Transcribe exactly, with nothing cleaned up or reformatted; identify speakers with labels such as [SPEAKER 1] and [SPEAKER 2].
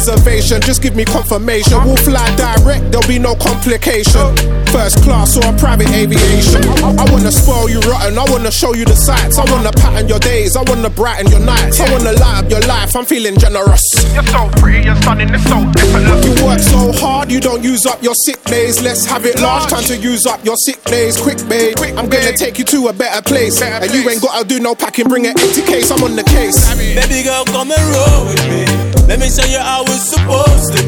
[SPEAKER 1] reservation, just give me confirmation. We'll fly direct, there'll be no complication. First class or private aviation. I wanna spoil you rotten, I wanna show you the sights. I wanna pattern your days, I wanna brighten your nights. I wanna light up your life, I'm feeling generous.
[SPEAKER 2] You're so pretty, you're stunning, it's so different.
[SPEAKER 1] You work so hard, you don't use up your sick days. Let's have it large, time to use up your sick days. Quick babe, I'm gonna take you to a better place. And you ain't gotta do no packing, bring an empty case, I'm on the case.
[SPEAKER 3] Baby girl, come and roll with me. Let me show you how it's supposed to be.